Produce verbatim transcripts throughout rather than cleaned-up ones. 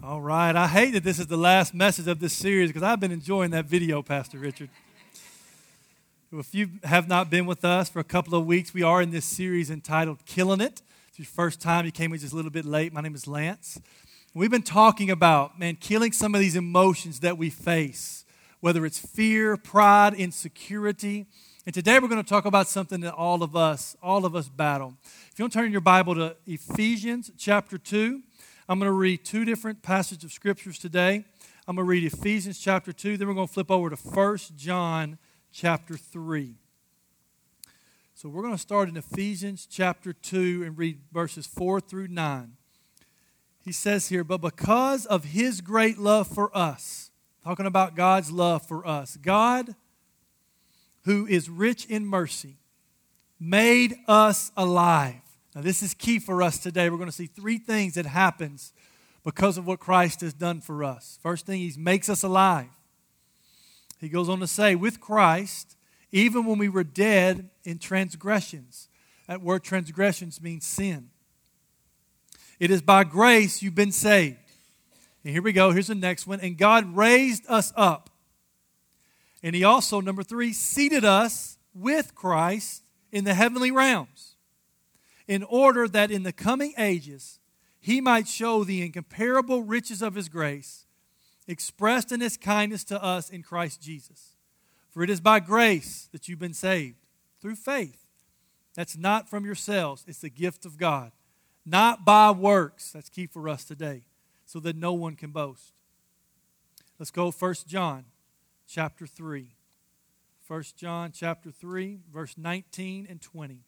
All right. I hate that this is the last message of this series because I've been enjoying that video, Pastor Richard. If you have not been with us for a couple of weeks, we are in this series entitled Killing It. It's your first time. You came in just a little bit late. My name is Lance. We've been talking about, man, killing some of these emotions that we face, whether it's fear, pride, insecurity. And today we're going to talk about something that all of us, all of us battle. If you want to turn your Bible to Ephesians chapter two, I'm going to read two different passages of scriptures today. I'm going to read Ephesians chapter two, then we're going to flip over to First John chapter three. So we're going to start in Ephesians chapter two and read verses four through nine. He says here, but because of His great love for us, talking about God's love for us, God, who is rich in mercy, made us alive. Now this is key for us today. We're going to see three things that happens because of what Christ has done for us. First thing, He makes us alive. He goes on to say, with Christ, even when we were dead in transgressions. That word transgressions means sin. It is by grace you've been saved. And here we go. Here's the next one. And God raised us up. And He also, number three, seated us with Christ in the heavenly realms, in order that in the coming ages He might show the incomparable riches of His grace, expressed in His kindness to us in Christ Jesus. For it is by grace that you've been saved, through faith. That's not from yourselves. It's the gift of God. Not by works. That's key for us today, so that no one can boast. Let's go First John chapter three. First John chapter three, verse nineteen and twenty.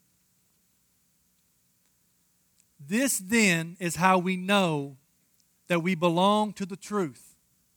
This then is how we know that we belong to the truth,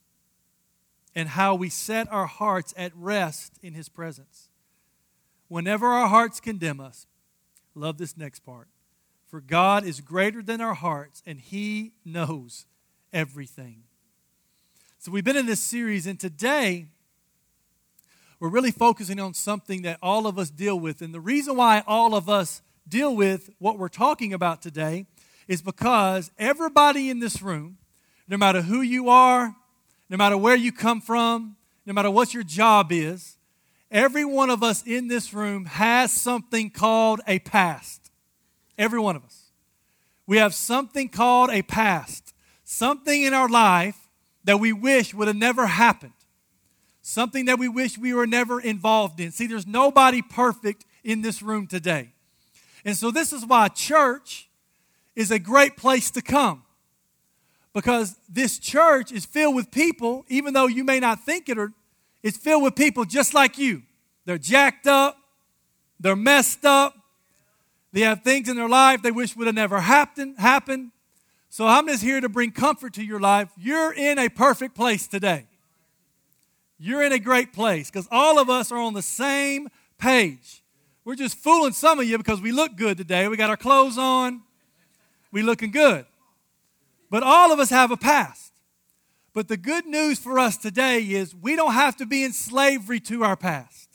and how we set our hearts at rest in His presence. Whenever our hearts condemn us, love this next part, for God is greater than our hearts, and He knows everything. So we've been in this series, and today we're really focusing on something that all of us deal with. And the reason why all of us deal with what we're talking about today is because everybody in this room, no matter who you are, no matter where you come from, no matter what your job is, every one of us in this room has something called a past. Every one of us. We have something called a past. Something in our life that we wish would have never happened. Something that we wish we were never involved in. See, there's nobody perfect in this room today. And so this is why church is a great place to come. Because this church is filled with people, even though you may not think it, or it's filled with people just like you. They're jacked up. They're messed up. They have things in their life they wish would have never happened. happened. So I'm just here to bring comfort to your life. You're in a perfect place today. You're in a great place because all of us are on the same page. We're just fooling some of you because we look good today. We got our clothes on. We looking good. But all of us have a past. But the good news for us today is we don't have to be in slavery to our past.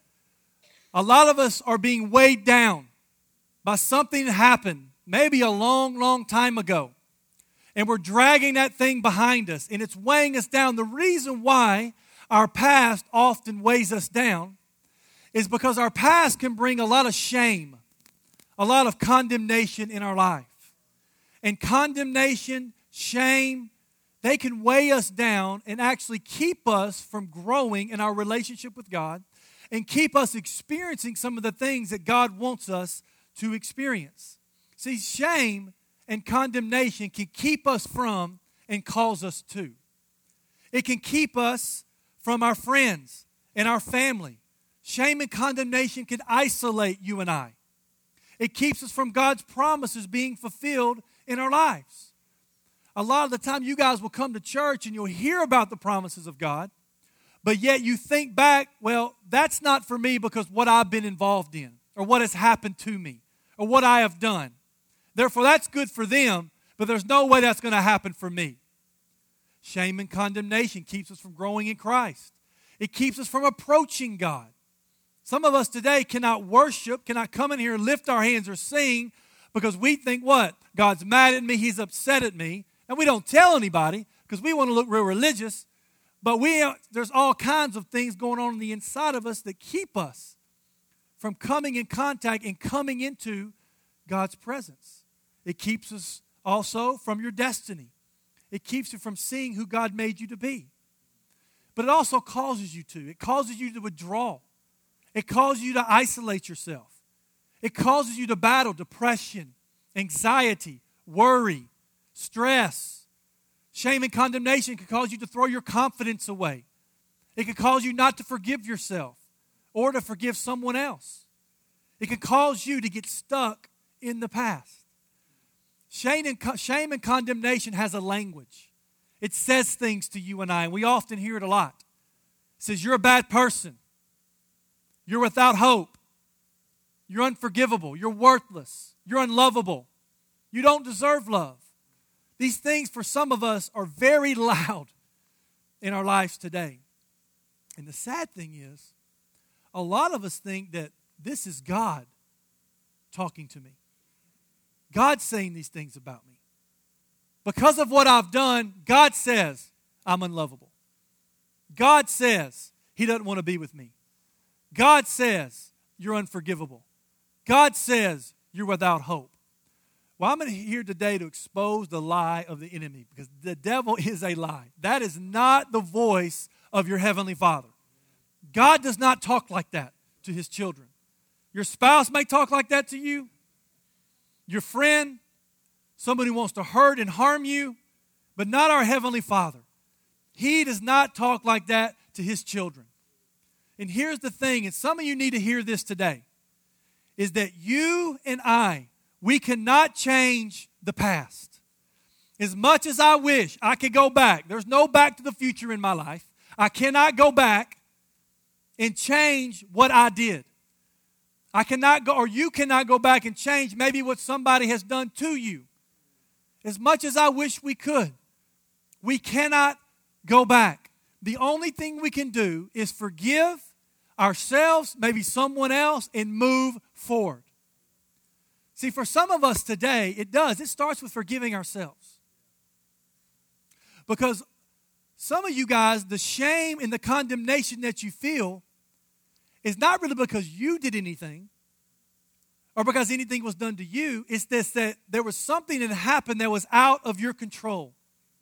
A lot of us are being weighed down by something that happened maybe a long, long time ago. And we're dragging that thing behind us, and it's weighing us down. The reason why our past often weighs us down is because our past can bring a lot of shame, a lot of condemnation in our life. And condemnation, shame, they can weigh us down and actually keep us from growing in our relationship with God and keep us experiencing some of the things that God wants us to experience. See, shame and condemnation can keep us from and cause us to. It can keep us from our friends and our family. Shame and condemnation can isolate you and I. It keeps us from God's promises being fulfilled in our lives. A lot of the time you guys will come to church and you'll hear about the promises of God, but yet you think back, well, that's not for me because what I've been involved in or what has happened to me or what I have done. Therefore, that's good for them, but there's no way that's going to happen for me. Shame and condemnation keeps us from growing in Christ. It keeps us from approaching God. Some of us today cannot worship, cannot come in here and lift our hands or sing because we think what? God's mad at me, He's upset at me. And we don't tell anybody because we want to look real religious, but we there's all kinds of things going on on the inside of us that keep us from coming in contact and coming into God's presence. It keeps us also from your destiny. It keeps you from seeing who God made you to be. But it also causes you to. It causes you to withdraw. It causes you to isolate yourself. It causes you to battle depression, anxiety, worry, stress. Shame and condemnation can cause you to throw your confidence away. It can cause you not to forgive yourself or to forgive someone else. It can cause you to get stuck in the past. Shame and, shame and condemnation has a language. It says things to you and I, and we often hear it a lot. It says, you're a bad person. You're without hope. You're unforgivable. You're worthless. You're unlovable. You don't deserve love. These things for some of us are very loud in our lives today. And the sad thing is, a lot of us think that this is God talking to me. God's saying these things about me. Because of what I've done, God says I'm unlovable. God says He doesn't want to be with me. God says you're unforgivable. God says you're without hope. Well, I'm here today to expose the lie of the enemy, because the devil is a lie. That is not the voice of your Heavenly Father. God does not talk like that to His children. Your spouse may talk like that to you. Your friend, somebody who wants to hurt and harm you, but not our Heavenly Father. He does not talk like that to His children. And here's the thing, and some of you need to hear this today, is that you and I, we cannot change the past. As much as I wish I could go back, there's no back to the future in my life. I cannot go back and change what I did. I cannot go, or you cannot go back and change maybe what somebody has done to you. As much as I wish we could, we cannot go back. The only thing we can do is forgive ourselves, maybe someone else, and move forward. See, for some of us today, it does. It starts with forgiving ourselves. Because some of you guys, the shame and the condemnation that you feel is not really because you did anything or because anything was done to you. It's this, that there was something that happened that was out of your control.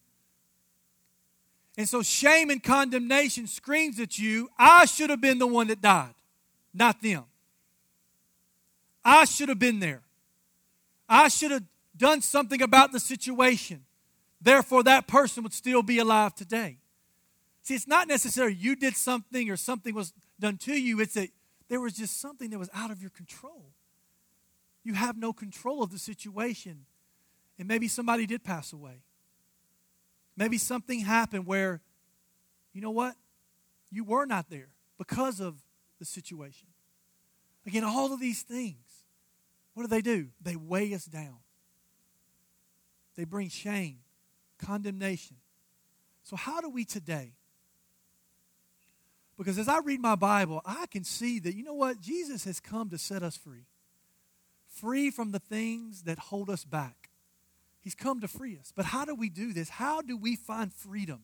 And so shame and condemnation screams at you, I should have been the one that died, not them. I should have been there. I should have done something about the situation. Therefore, that person would still be alive today. See, it's not necessarily you did something or something was done to you. It's that there was just something that was out of your control. You have no control of the situation. And maybe somebody did pass away. Maybe something happened where, you know what? You were not there because of the situation. Again, all of these things, what do they do? They weigh us down. They bring shame, condemnation. So how do we today? Because as I read my Bible, I can see that, you know what? Jesus has come to set us free. Free from the things that hold us back. He's come to free us. But how do we do this? How do we find freedom?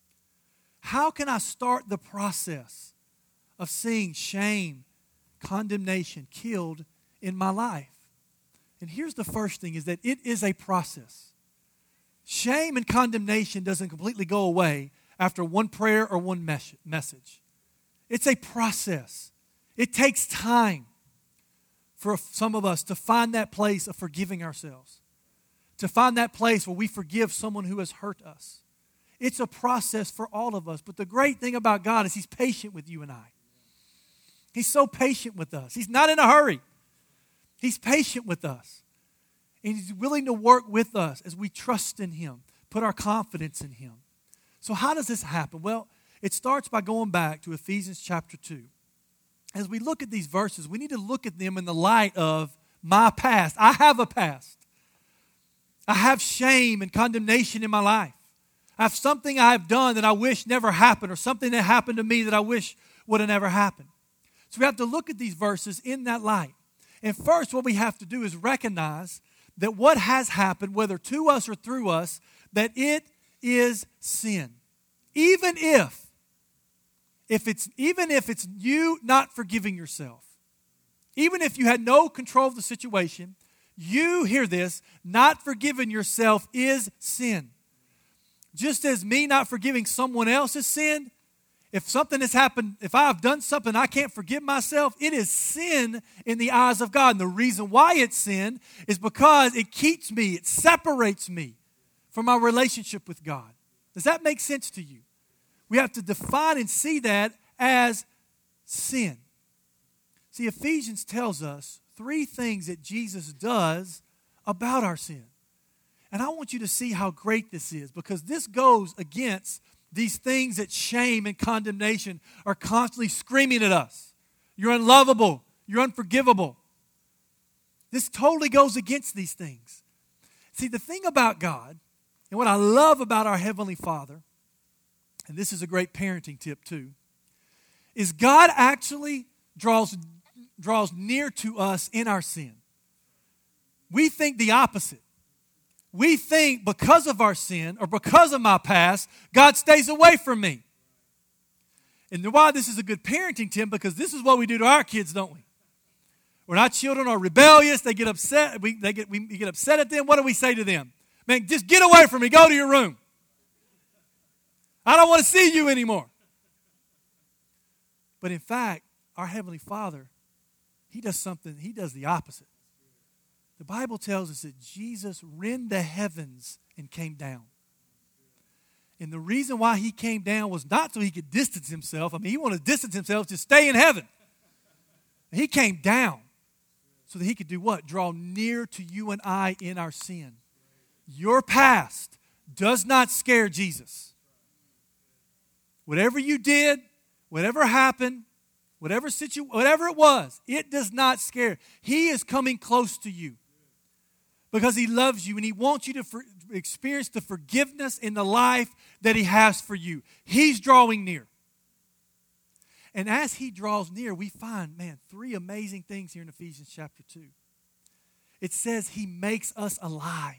How can I start the process of seeing shame, condemnation killed in my life? And here's the first thing, is that it is a process. Shame and condemnation doesn't completely go away after one prayer or one mes- message. It's a process. It takes time for some of us to find that place of forgiving ourselves, to find that place where we forgive someone who has hurt us. It's a process for all of us. But the great thing about God is He's patient with you and I. He's so patient with us. He's not in a hurry. He's patient with us. And He's willing to work with us as we trust in Him, put our confidence in Him. So how does this happen? Well, it starts by going back to Ephesians chapter two. As we look at these verses, we need to look at them in the light of my past. I have a past. I have shame and condemnation in my life. I have something I have done that I wish never happened, or something that happened to me that I wish would have never happened. So we have to look at these verses in that light. And first, what we have to do is recognize that what has happened, whether to us or through us, that it is sin. Even if, if it's, even if it's you not forgiving yourself, even if you had no control of the situation, you, hear this, not forgiving yourself is sin. Just as me not forgiving someone else is sin, if something has happened, if I've done something I can't forgive myself, it is sin in the eyes of God. And the reason why it's sin is because it keeps me, it separates me from my relationship with God. Does that make sense to you? We have to define and see that as sin. See, Ephesians tells us three things that Jesus does about our sin. And I want you to see how great this is, because this goes against these things that shame and condemnation are constantly screaming at us. You're unlovable. You're unforgivable. This totally goes against these things. See, the thing about God, and what I love about our Heavenly Father, and this is a great parenting tip too, is God actually draws, draws near to us in our sin. We think the opposite. We think because of our sin or because of my past, God stays away from me. And why this is a good parenting tip, because this is what we do to our kids, don't we? When our children are rebellious, they get upset, we, they get, we get upset at them, what do we say to them? Man, just get away from me, go to your room. I don't want to see you anymore. But in fact, our Heavenly Father, He does something, He does the opposite. The Bible tells us that Jesus rent the heavens and came down. And the reason why He came down was not so He could distance Himself. I mean, He wanted to distance Himself to stay in heaven. He came down so that He could do what? Draw near to you and I in our sin. Your past does not scare Jesus. Whatever you did, whatever happened, whatever situ- whatever it was, it does not scare. He is coming close to you because He loves you and He wants you to for- experience the forgiveness in the life that He has for you. He's drawing near. And as He draws near, we find, man, three amazing things here in Ephesians chapter two. It says He makes us alive.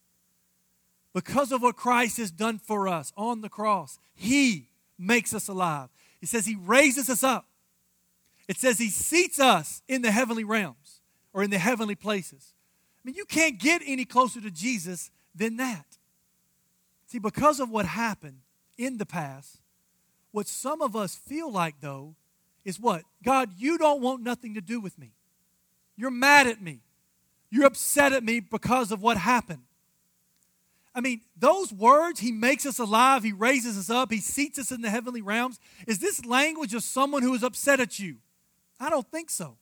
Because of what Christ has done for us on the cross, He makes us alive. It says He raises us up. It says He seats us in the heavenly realms or in the heavenly places. I mean, you can't get any closer to Jesus than that. See, because of what happened in the past, what some of us feel like, though, is what? God, you don't want nothing to do with me. You're mad at me. You're upset at me because of what happened. I mean, those words, He makes us alive, He raises us up, He seats us in the heavenly realms. Is this language of someone who is upset at you? I don't think so.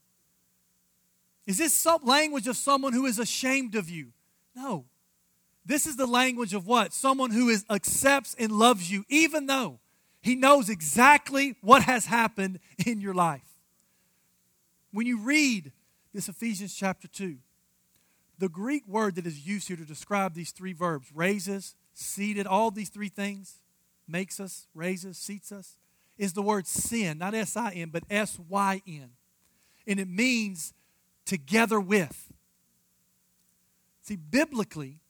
Is this some language of someone who is ashamed of you? No. This is the language of what? Someone who is accepts and loves you, even though He knows exactly what has happened in your life. When you read this Ephesians chapter two, the Greek word that is used here to describe these three verbs, raises, seated, all these three things, makes us, raises, seats us, is the word sin, not S I N, but S Y N. And it means together with. See, biblically,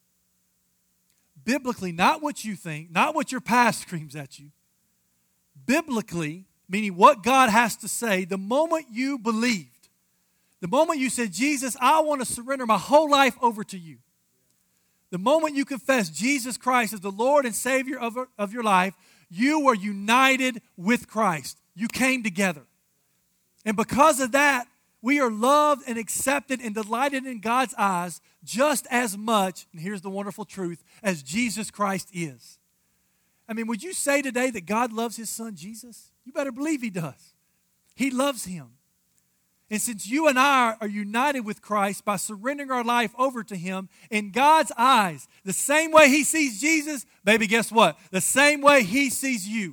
biblically, not what you think, not what your past screams at you, biblically, meaning what God has to say, the moment you believed, the moment you said, Jesus, I want to surrender my whole life over to you. The moment you confess Jesus Christ as the Lord and Savior of, of your life, you were united with Christ. You came together. And because of that, we are loved and accepted and delighted in God's eyes just as much, and here's the wonderful truth, as Jesus Christ is. I mean, would you say today that God loves His Son Jesus? You better believe He does. He loves Him. And since you and I are united with Christ by surrendering our life over to Him, in God's eyes, the same way He sees Jesus, baby, guess what? The same way He sees you.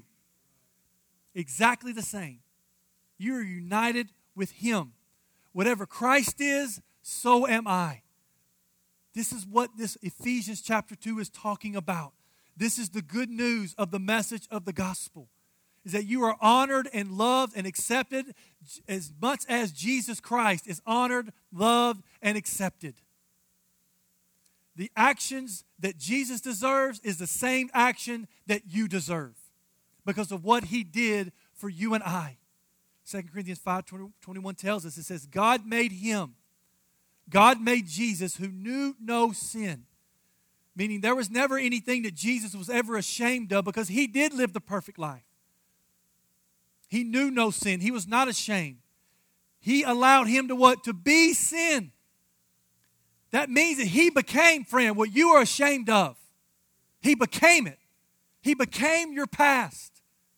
Exactly the same. You are united with Him. Whatever Christ is, so am I. This is what this Ephesians chapter two is talking about. This is the good news of the message of the gospel. Is that you are honored and loved and accepted as much as Jesus Christ is honored, loved, and accepted. the actions that Jesus deserves is the same action that you deserve because of what he did for you and I. Second Corinthians five twenty-one tells us, it says, God made him, God made Jesus who knew no sin. Meaning there was never anything that Jesus was ever ashamed of because he did live the perfect life. He knew no sin. He was not ashamed. He allowed him to what? To be sin. That means that he became, friend, what you are ashamed of. He became it. He became your past.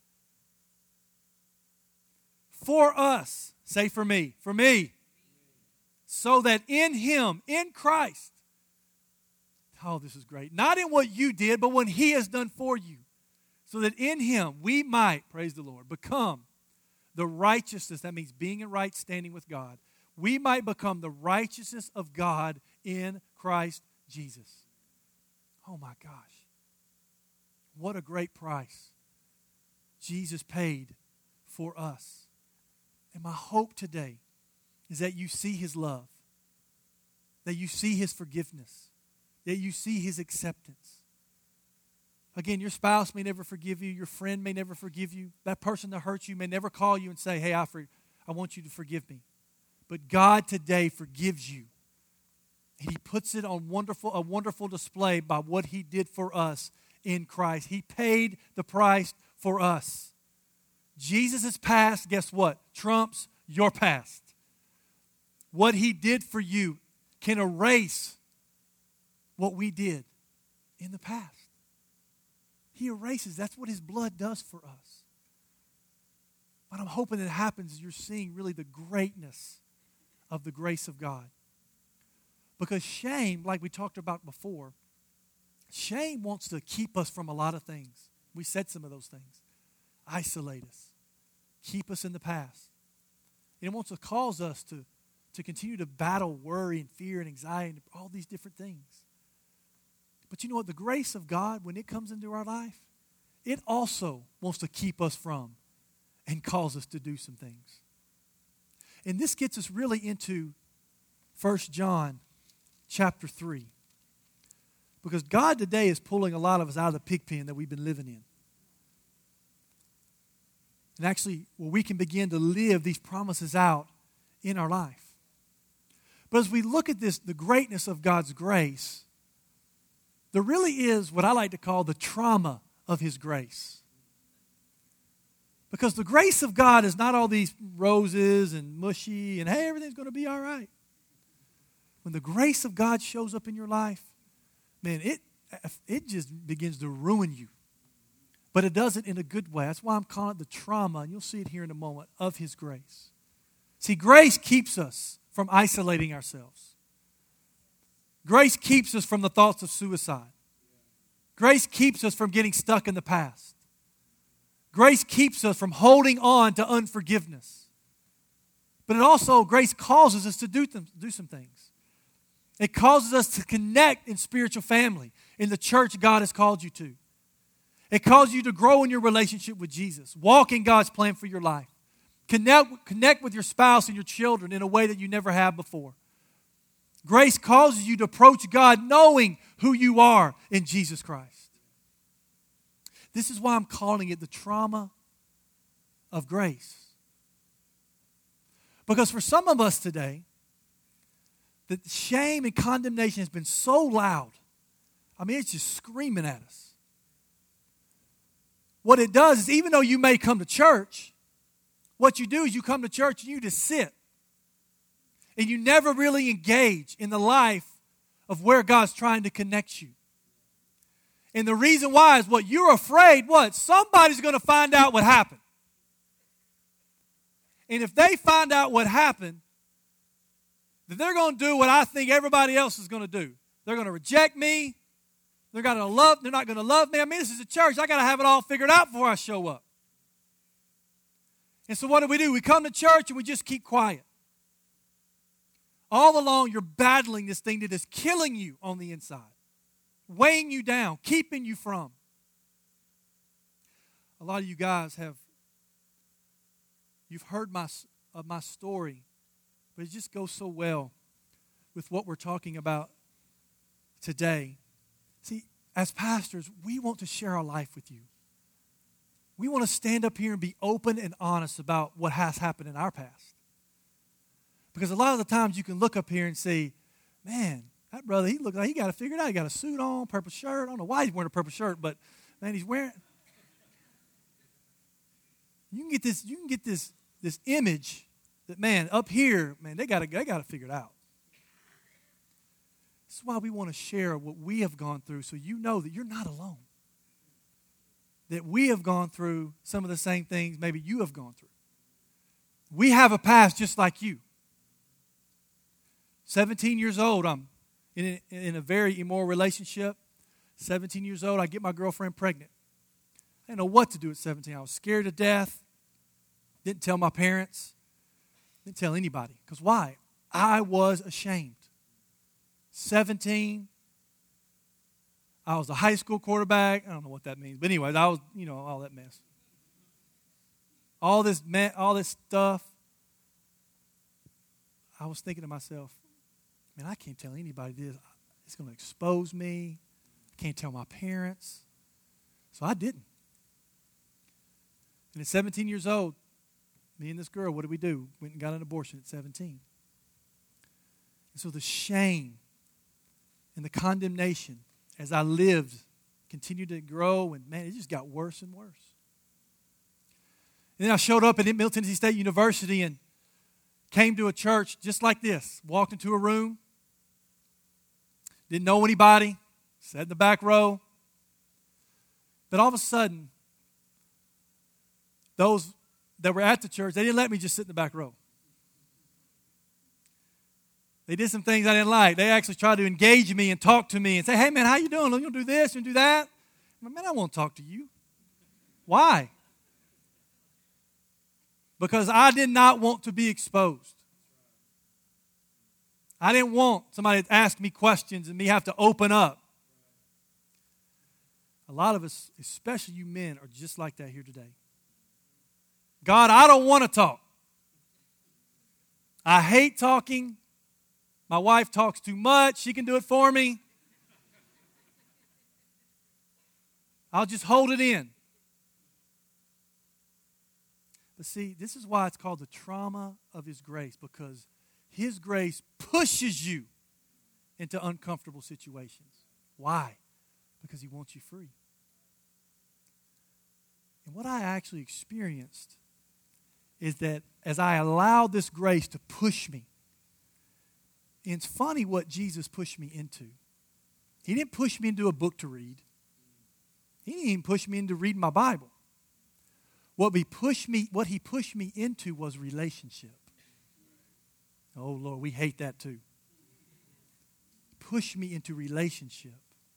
For us, say for me, for me, so that in him, in Christ, oh, this is great, not in what you did, but what he has done for you, so that in him we might, praise the Lord, become the righteousness, that means being in right standing with God. We might become the righteousness of God in Christ Jesus. Oh my gosh. What a great price Jesus paid for us. And my hope today is that you see his love, that you see his forgiveness, that you see his acceptance. Again, your spouse may never forgive you. Your friend may never forgive you. That person that hurt you may never call you and say, hey, I, for, I want you to forgive me. But God today forgives you. He puts it on wonderful, a wonderful display by what he did for us in Christ. He paid the price for us. Jesus' past, guess what? Trumps your past. What he did for you can erase what we did in the past. He erases. That's what his blood does for us. But I'm hoping that it happens as you're seeing really the greatness of the grace of God. Because shame, like we talked about before, shame wants to keep us from a lot of things. We said some of those things. Isolate us. Keep us in the past. And it wants to cause us to, to continue to battle worry and fear and anxiety and all these different things. But you know what? The grace of God, when it comes into our life, it also wants to keep us from and cause us to do some things. And this gets us really into First John chapter three. Because God today is pulling a lot of us out of the pig pen that we've been living in. And actually, where we can begin to live these promises out in our life. But as we look at this, the greatness of God's grace, there really is what I like to call the trauma of his grace. Because the grace of God is not all these roses and mushy and, hey, everything's going to be all right. When the grace of God shows up in your life, man, it, it just begins to ruin you. But it does it in a good way. That's why I'm calling it the trauma, and you'll see it here in a moment, of his grace. See, grace keeps us from isolating ourselves. Grace keeps us from the thoughts of suicide. Grace keeps us from getting stuck in the past. Grace keeps us from holding on to unforgiveness. But it also, grace causes us to do, them, do some things. It causes us to connect in spiritual family, in the church God has called you to. It causes you to grow in your relationship with Jesus. Walk in God's plan for your life. Connect, connect with your spouse and your children in a way that you never have before. Grace causes you to approach God knowing who you are in Jesus Christ. This is why I'm calling it the trauma of grace. Because for some of us today, the shame and condemnation has been so loud. I mean, it's just screaming at us. What it does is, even though you may come to church, what you do is you come to church and you just sit. And you never really engage in the life of where God's trying to connect you. And the reason why is what you're afraid, what? Somebody's going to find out what happened. And if they find out what happened, then they're going to do what I think everybody else is going to do. They're going to reject me. They're going to love, they're not going to love me. I mean, this is a church. I got to have it all figured out before I show up. And so what do we do? We come to church and we just keep quiet. All along, you're battling this thing that is killing you on the inside, weighing you down, keeping you from. A lot of you guys have, you've heard my, of my story, but it just goes so well with what we're talking about today. See, as pastors, we want to share our life with you. We want to stand up here and be open and honest about what has happened in our past. Because a lot of the times you can look up here and say, man, that brother, he looked like he got it figured out. He got a suit on, purple shirt. I don't know why he's wearing a purple shirt, but man, he's wearing. You can get this, you can get this, this image that, man, up here, man, they got it, they got it figured out. This is why we want to share what we have gone through so you know that you're not alone. That we have gone through some of the same things maybe you have gone through. We have a past just like you. seventeen years old, I'm in a, in a very immoral relationship. seventeen years old, I get my girlfriend pregnant. I didn't know what to do at seventeen. I was scared to death. Didn't tell my parents. Didn't tell anybody. Because why? I was ashamed. seventeen. I was a high school quarterback. I don't know what that means. But anyways, I was, you know, all that mess. All this, all this stuff. I was thinking to myself, man, I can't tell anybody this. It's going to expose me. I can't tell my parents. So I didn't. And at seventeen years old, me and this girl, what did we do? Went and got an abortion at seventeen. And so the shame and the condemnation as I lived continued to grow, and man, it just got worse and worse. And then I showed up at Middle Tennessee State University and came to a church just like this. Walked into a room, didn't know anybody, sat in the back row. But all of a sudden, those that were at the church, they didn't let me just sit in the back row. They did some things I didn't like. They actually tried to engage me and talk to me and say, hey, man, how you doing? You do this and do that? I'm like, man, I won't talk to you. Why? Because I did not want to be exposed. I didn't want somebody to ask me questions and me have to open up. A lot of us, especially you men, are just like that here today. God, I don't want to talk. I hate talking. My wife talks too much. She can do it for me. I'll just hold it in. But see, this is why it's called the trauma of His grace, because His grace pushes you into uncomfortable situations. Why? Because He wants you free. And what I actually experienced is that as I allowed this grace to push me, and it's funny what Jesus pushed me into. He didn't push me into a book to read. He didn't even push me into reading my Bible. What he pushed me, what he pushed me into was relationship. Oh, Lord, we hate that too. Push me into relationship.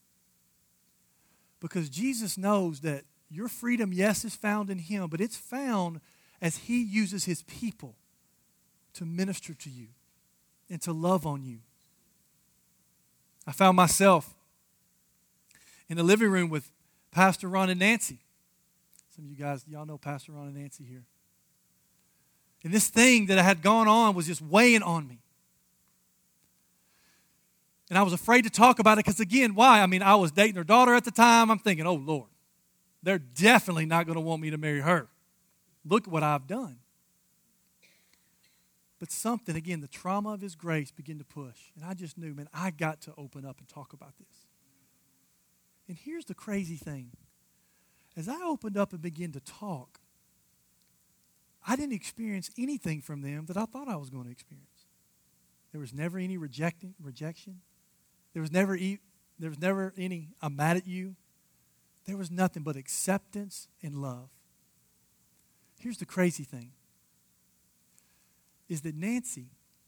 Because Jesus knows that your freedom, yes, is found in Him, but it's found as He uses His people to minister to you and to love on you. I found myself in the living room with Pastor Ron and Nancy. Some of you guys, y'all know Pastor Ron and Nancy here. And this thing that I had gone on was just weighing on me. And I was afraid to talk about it because, again, why? I mean, I was dating her daughter at the time. I'm thinking, oh, Lord, they're definitely not going to want me to marry her. Look what I've done. But something, again, the trauma of His grace began to push. And I just knew, man, I got to open up and talk about this. And here's the crazy thing. As I opened up and began to talk, I didn't experience anything from them that I thought I was going to experience. There was never any rejecting, rejection. There was never, e- there was never any, I'm mad at you. There was nothing but acceptance and love. Here's the crazy thing. Is that Nancy,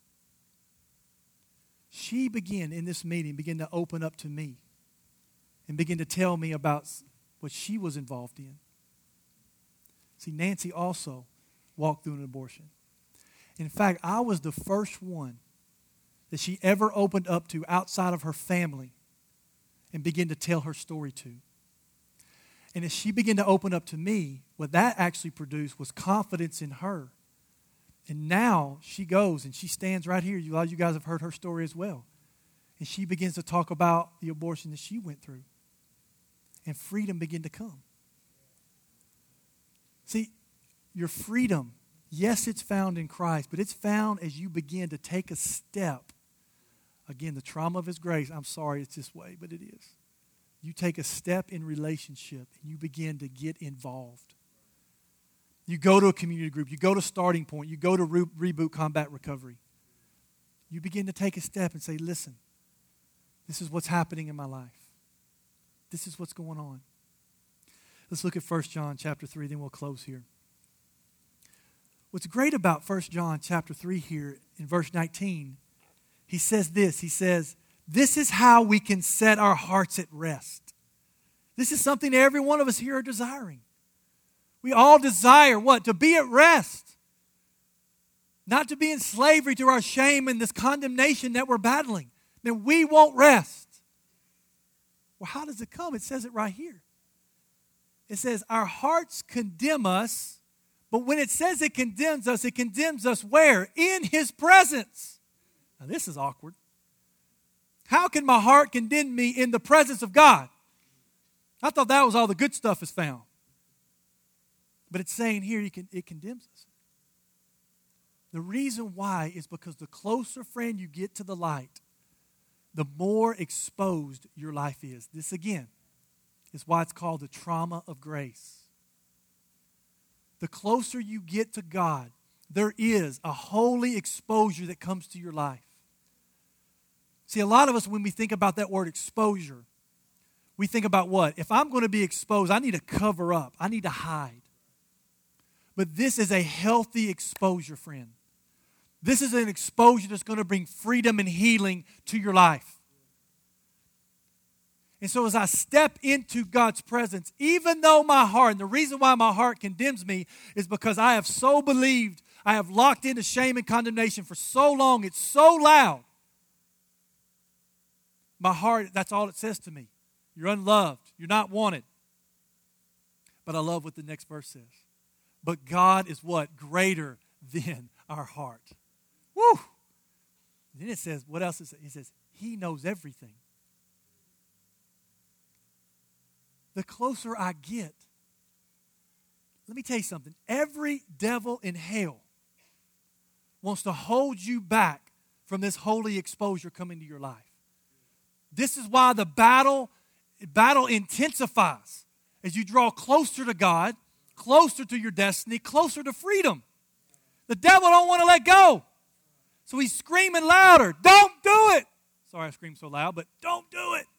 she began in this meeting, began to open up to me and begin to tell me about what she was involved in. See, Nancy also walked through an abortion. In fact, I was the first one that she ever opened up to outside of her family and began to tell her story to. And as she began to open up to me, what that actually produced was confidence in her. And now she goes and she stands right here. You, a lot of you guys have heard her story as well. And she begins to talk about the abortion that she went through. And freedom began to come. See, your freedom, yes, it's found in Christ, but it's found as you begin to take a step. Again, the trauma of His grace, I'm sorry it's this way, but it is. You take a step in relationship and you begin to get involved. You go to a community group, you go to Starting Point, you go to Re- Reboot Combat Recovery. You begin to take a step and say, listen, this is what's happening in my life. This is what's going on. Let's look at First John chapter three, then we'll close here. What's great about First John chapter three here in verse nineteen, he says this, he says, this is how we can set our hearts at rest. This is something every one of us here are desiring. We all desire what? To be at rest. Not to be in slavery to our shame and this condemnation that we're battling. Then we won't rest. Well, how does it come? It says it right here. It says, our hearts condemn us, but when it says it condemns us, it condemns us where? In His presence. Now, this is awkward. How can my heart condemn me in the presence of God? I thought that was all the good stuff is found. But it's saying here it, can, it condemns us. The reason why is because the closer, friend, you get to the light, the more exposed your life is. This, again, is why it's called the trauma of grace. The closer you get to God, there is a holy exposure that comes to your life. See, a lot of us, when we think about that word exposure, we think about what? If I'm going to be exposed, I need to cover up. I need to hide. But this is a healthy exposure, friend. This is an exposure that's going to bring freedom and healing to your life. And so as I step into God's presence, even though my heart, and the reason why my heart condemns me is because I have so believed, I have locked into shame and condemnation for so long, it's so loud. My heart, that's all it says to me. You're unloved. You're not wanted. But I love what the next verse says. But God is what? Greater than our heart. Woo! Then it says, what else is it? It says, He knows everything. The closer I get, let me tell you something. Every devil in hell wants to hold you back from this holy exposure coming to your life. This is why the battle, battle intensifies as you draw closer to God, closer to your destiny, closer to freedom. The devil don't want to let go. So he's screaming louder, don't do it. Sorry I screamed so loud, but don't do it.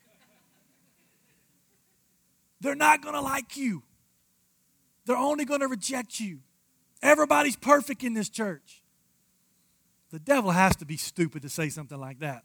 They're not going to like you. They're only going to reject you. Everybody's perfect in this church. The devil has to be stupid to say something like that.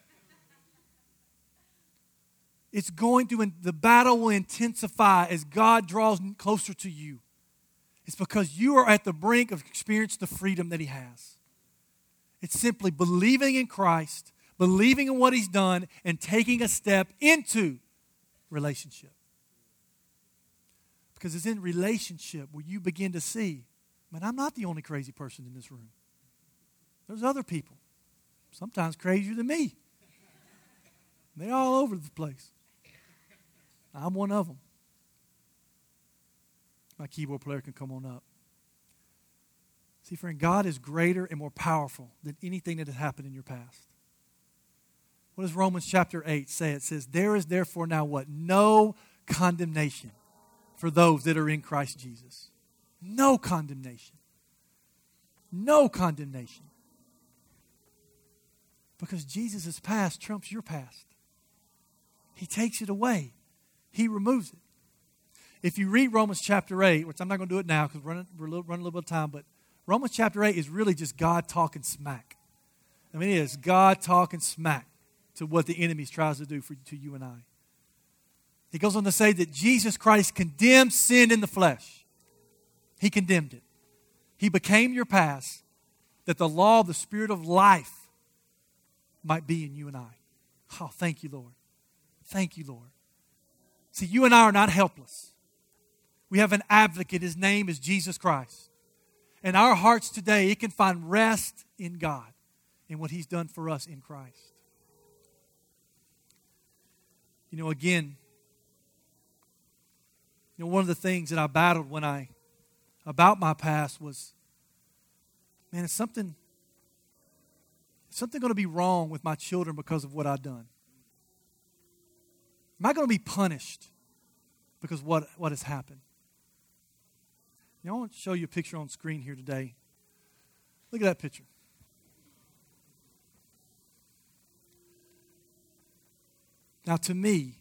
It's going to, the battle will intensify as God draws closer to you. It's because you are at the brink of experiencing the freedom that He has. It's simply believing in Christ, believing in what He's done, and taking a step into relationship. Because it's in relationship where you begin to see, man, I'm not the only crazy person in this room. There's other people, sometimes crazier than me. They're all over the place. I'm one of them. My keyboard player can come on up. See, friend, God is greater and more powerful than anything that has happened in your past. What does Romans chapter eight say? It says, there is therefore now what? No condemnation for those that are in Christ Jesus. No condemnation. No condemnation. Because Jesus' past trumps your past. He takes it away. He removes it. If you read Romans chapter eight, which I'm not going to do it now because we're running, we're running a little bit of time, but Romans chapter eight is really just God talking smack. I mean, it is God talking smack to what the enemy tries to do for, to you and I. He goes on to say that Jesus Christ condemned sin in the flesh. He condemned it. He became your past that the law of the Spirit of life might be in you and I. Oh, thank you, Lord. Thank you, Lord. See, you and I are not helpless. We have an advocate. His name is Jesus Christ. And our hearts today, it can find rest in God and what He's done for us in Christ. You know, again, you know, one of the things that I battled when I, about my past was, man, it's something, is something going to be wrong with my children because of what I've done? Am I going to be punished because of what, what has happened? You know, I want to show you a picture on screen here today. Look at that picture. Now, to me,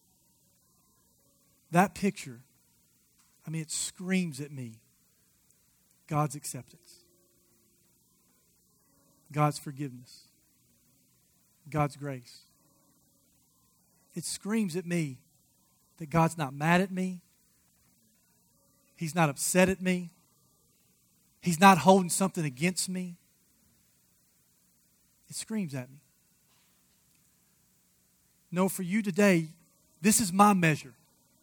that picture, I mean, it screams at me God's acceptance, God's forgiveness, God's grace. It screams at me that God's not mad at me. He's not upset at me. He's not holding something against me. It screams at me. No, for you today, this is my measure.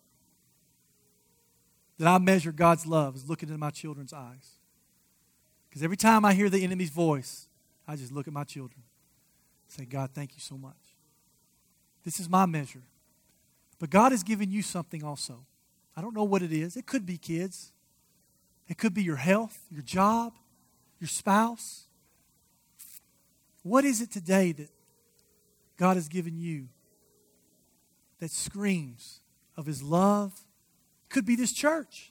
That I measure God's love is looking into my children's eyes. Because every time I hear the enemy's voice, I just look at my children and say, God, thank you so much. This is my measure. But God has given you something also. I don't know what it is. It could be kids. It could be your health, your job, your spouse. What is it today that God has given you that screams of His love? Could be this church.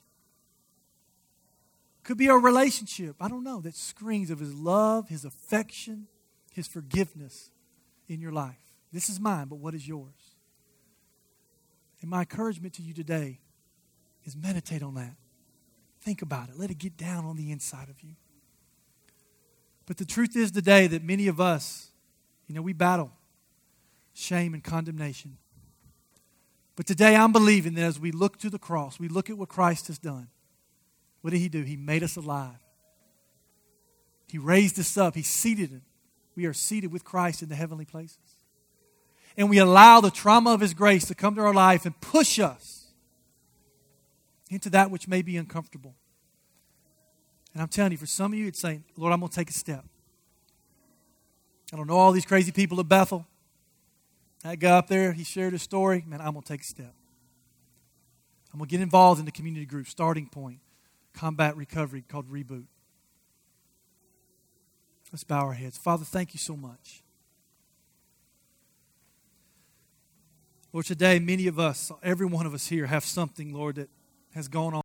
Could be our relationship. I don't know. That screams of His love, His affection, His forgiveness in your life. This is mine, but what is yours? And my encouragement to you today is meditate on that. Think about it. Let it get down on the inside of you. But the truth is today that many of us, you know, we battle shame and condemnation. But today I'm believing that as we look to the cross, we look at what Christ has done. What did He do? He made us alive. He raised us up. He seated us. We are seated with Christ in the heavenly places. And we allow the trauma of His grace to come to our life and push us into that which may be uncomfortable. And I'm telling you, for some of you, it's saying, Lord, I'm going to take a step. I don't know all these crazy people at Bethel. That guy up there, he shared his story. Man, I'm going to take a step. I'm going to get involved in the community group, Starting Point, Combat Recovery, called Reboot. Let's bow our heads. Father, thank you so much. Lord, today many of us, every one of us here have something, Lord, that has gone on.